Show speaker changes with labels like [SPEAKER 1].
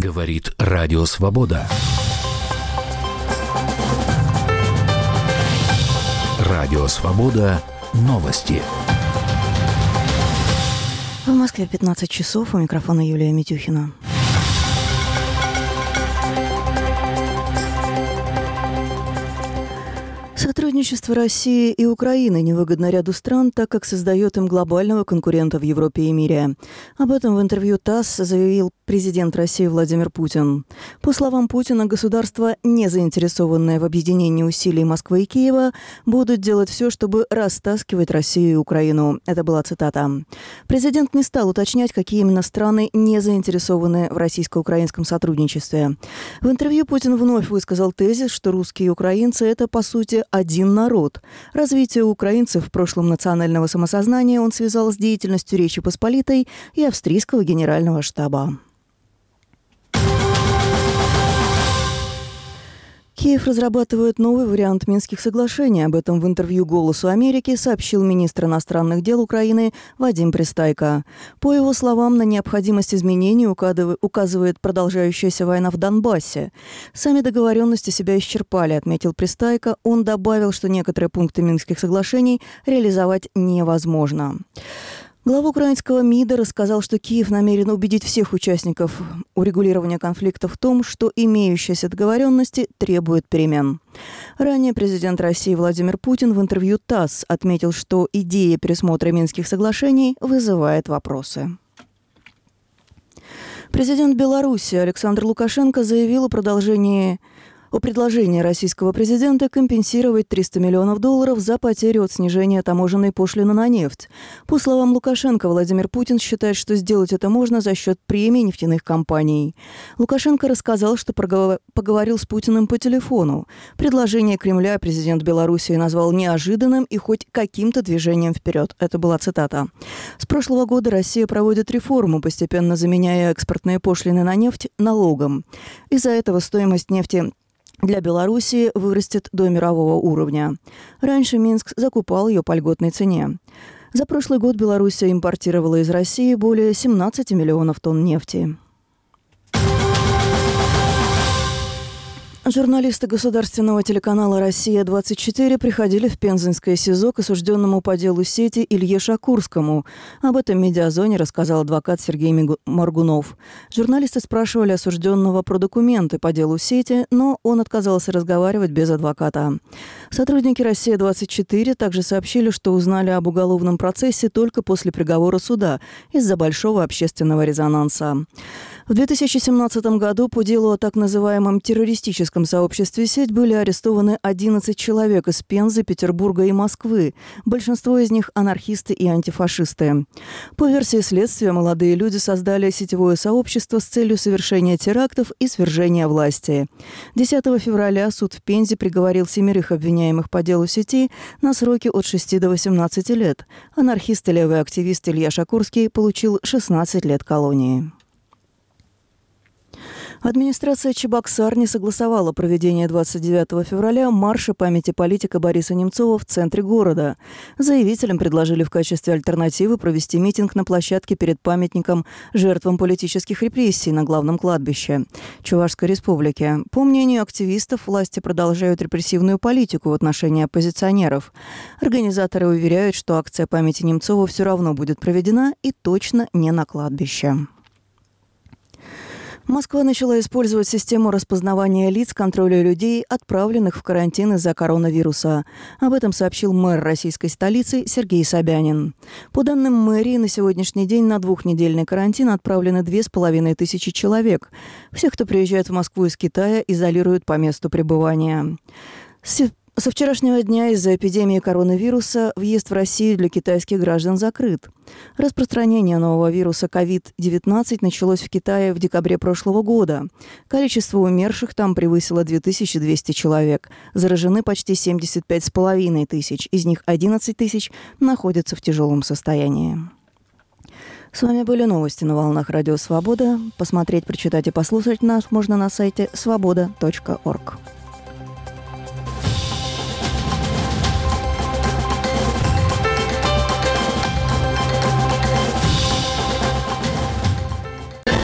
[SPEAKER 1] Говорит Радио Свобода. Радио Свобода. Новости.
[SPEAKER 2] В Москве 15 часов. У микрофона Юлия Митюхина. Сотрудничество России и Украины невыгодно ряду стран, так как создает им глобального конкурента в Европе и мире. Об этом в интервью ТАСС заявил президент России Владимир Путин. По словам Путина, государства, не заинтересованные в объединении усилий Москвы и Киева, будут делать все, чтобы растаскивать Россию и Украину. Это была цитата. Президент не стал уточнять, какие именно страны не заинтересованы в российско-украинском сотрудничестве. В интервью Путин вновь высказал тезис, что русские и украинцы – это, по сути, один народ. Развитие украинцев в прошлом национального самосознания он связал с деятельностью Речи Посполитой и австрийского генерального штаба. Киев разрабатывает новый вариант Минских соглашений. Об этом в интервью «Голосу Америки» сообщил министр иностранных дел Украины Вадим Пристайко. По его словам, на необходимость изменений указывает продолжающаяся война в Донбассе. Сами договоренности себя исчерпали, отметил Пристайко. Он добавил, что некоторые пункты Минских соглашений реализовать невозможно. Глава украинского МИДа рассказал, что Киев намерен убедить всех участников урегулирования конфликта в том, что имеющиеся договоренности требуют перемен. Ранее президент России Владимир Путин в интервью ТАСС отметил, что идея пересмотра Минских соглашений вызывает вопросы. Президент Беларуси Александр Лукашенко заявил о предложении российского президента компенсировать $300 миллионов за потерю от снижения таможенной пошлины на нефть. По словам Лукашенко, Владимир Путин считает, что сделать это можно за счет премий нефтяных компаний. Лукашенко рассказал, что поговорил с Путиным по телефону. Предложение Кремля президент Белоруссии назвал неожиданным и хоть каким-то движением вперед. Это была цитата. С прошлого года Россия проводит реформу, постепенно заменяя экспортные пошлины на нефть налогом. Из-за этого стоимость нефти для Белоруссии вырастет до мирового уровня. Раньше Минск закупал ее по льготной цене. За прошлый год Белоруссия импортировала из России более 17 миллионов тонн нефти. Журналисты государственного телеканала «Россия-24» приходили в Пензенское СИЗО к осужденному по делу сети Илье Шакурскому. Об этом «Медиазоне» рассказал адвокат Сергей Моргунов. Журналисты спрашивали осужденного про документы по делу сети, но он отказался разговаривать без адвоката. Сотрудники «Россия-24» также сообщили, что узнали об уголовном процессе только после приговора суда из-за большого общественного резонанса. В 2017 году по делу о так называемом террористическом сообществе «Сеть» были арестованы 11 человек из Пензы, Петербурга и Москвы. Большинство из них – анархисты и антифашисты. По версии следствия, молодые люди создали сетевое сообщество с целью совершения терактов и свержения власти. 10 февраля суд в Пензе приговорил 7 обвиняемых по делу сети на сроки от 6 до 18 лет. Анархист и левый активист Илья Шакурский получил 16 лет колонии. Администрация Чебоксар не согласовала проведение 29 февраля марша памяти политика Бориса Немцова в центре города. Заявителям предложили в качестве альтернативы провести митинг на площадке перед памятником жертвам политических репрессий на главном кладбище Чувашской республики. По мнению активистов, власти продолжают репрессивную политику в отношении оппозиционеров. Организаторы уверяют, что акция памяти Немцова все равно будет проведена и точно не на кладбище. Москва начала использовать систему распознавания лиц контроля людей, отправленных в карантин из-за коронавируса. Об этом сообщил мэр российской столицы Сергей Собянин. По данным мэрии, на сегодняшний день на 2-недельный карантин отправлены 2500 человек. Всех, кто приезжает в Москву из Китая, изолируют по месту пребывания. Со вчерашнего дня из-за эпидемии коронавируса въезд в Россию для китайских граждан закрыт. Распространение нового вируса COVID-19 началось в Китае в декабре прошлого года. Количество умерших там превысило 2200 человек. Заражены почти 75,5 тысяч. Из них 11 тысяч находятся в тяжелом состоянии. С вами были новости на волнах Радио Свобода. Посмотреть, прочитать и послушать нас можно на сайте svoboda.org.